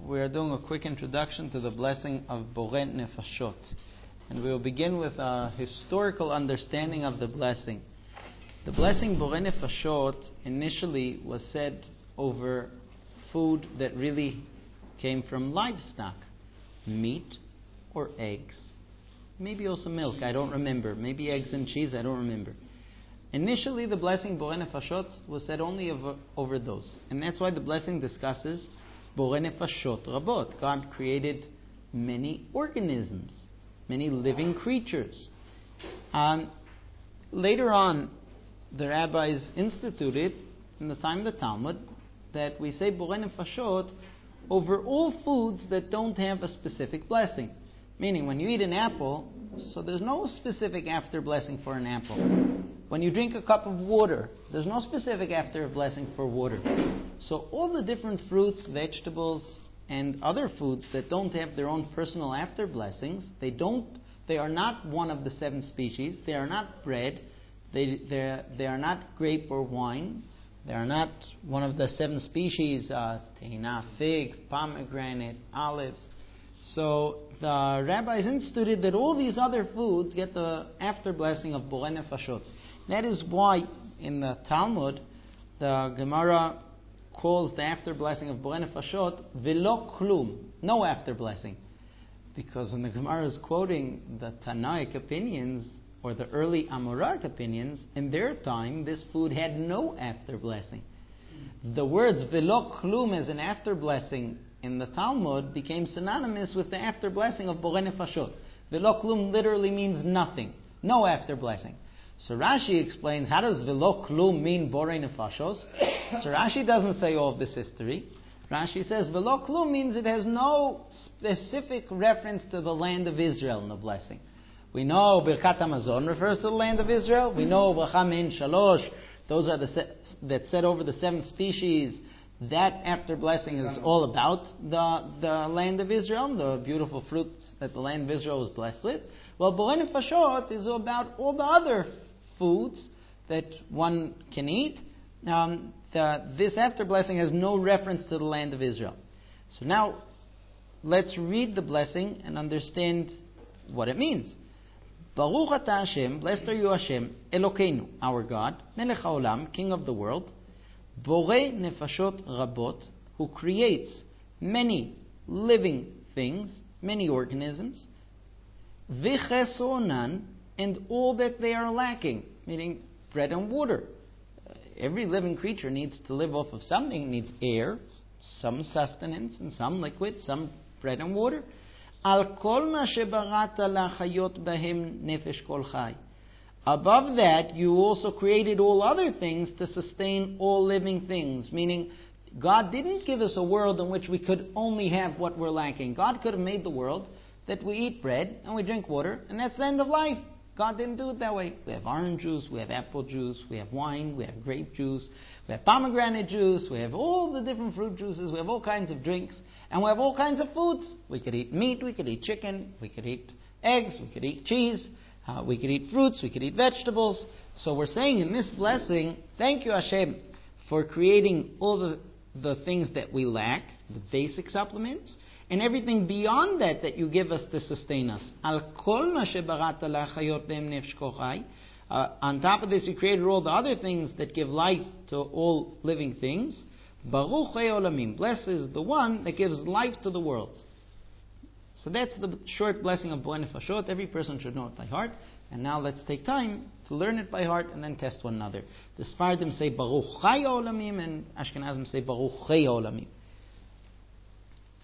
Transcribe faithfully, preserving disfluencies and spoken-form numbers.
we are doing a quick introduction to the blessing of Borei Nefashot. And we will begin with a historical understanding of the blessing. The blessing Borei Nefashot initially was said over food that really came from livestock, meat or eggs. Maybe also milk, I don't remember. Maybe eggs and cheese, I don't remember. Initially, the blessing Borei Nefashot was said only over, over those. And that's why the blessing discusses Borei Nefashot Rabot. God created many organisms, many living creatures. Um, later on, the rabbis instituted, in the time of the Talmud, that we say Borei Nefashot over all foods that don't have a specific blessing. Meaning, when you eat an apple, so there's no specific after blessing for an apple. When you drink a cup of water, there's no specific after blessing for water. So all the different fruits, vegetables, and other foods that don't have their own personal after blessings, they don't. They are not one of the seven species. They are not bread. They they they are not grape or wine. They are not one of the seven species, uh, teina, fig, pomegranate, olives. So the rabbis instituted that all these other foods get the after blessing of Borei Nefashot. That is why in the Talmud, the Gemara calls the after blessing of Borei Nefashot velo klum, no after blessing. Because when the Gemara is quoting the Tanaic opinions, or the early Amoraic opinions, in their time, this food had no after blessing. The words velo klum as an after blessing in the Talmud became synonymous with the after blessing of Borei Nefashot. Velo klum literally means nothing, no after blessing. So Rashi explains, how does velo klum mean Borei Nefashos? So Rashi doesn't say all of this history. Rashi says velo klum means it has no specific reference to the land of Israel in the blessing. We know Birkat Hamazon refers to the land of Israel. We know Bracha Mein Shalosh, those are the se- that said over the seven species. That after blessing is all about the, the land of Israel, the beautiful fruits that the land of Israel was blessed with. Well, Borei Nefashot is about all the other foods that one can eat. Um, the, this after blessing has no reference to the land of Israel. So now, let's read the blessing and understand what it means. Baruch Ata Hashem, blessed are you Hashem, Elokeinu, our God, Melech HaOlam, King of the world, Borei Nefashot Rabot, who creates many living things, many organisms, V'chesonan, and all that they are lacking, meaning bread and water. Uh, every living creature needs to live off of something. It needs air, some sustenance, and some liquid, some bread and water. Al kol ma shebarata lachayot bahem nefesh kol chai. Above that, you also created all other things to sustain all living things. Meaning, God didn't give us a world in which we could only have what we're lacking. God could have made the world that we eat bread and we drink water, and that's the end of life. God didn't do it that way. We have orange juice, we have apple juice, we have wine, we have grape juice, we have pomegranate juice, we have all the different fruit juices, we have all kinds of drinks, and we have all kinds of foods. We could eat meat, we could eat chicken, we could eat eggs, we could eat cheese, uh, we could eat fruits, we could eat vegetables. So we're saying in this blessing, thank you Hashem for creating all the, the things that we lack, the basic supplements, and everything beyond that that you give us to sustain us. Al kol ma shebarata lachayot behem nefesh kol chai. On top of this, you created all the other things that give life to all living things. Baruch Olamim. Blessed is the one that gives life to the worlds. So that's the short blessing of Borei Nefashot. Every person should know it by heart. And now let's take time to learn it by heart and then test one another. The Sfardim say Baruch Chai Olamim and Ashkenazim say Baruch Chei Olamim.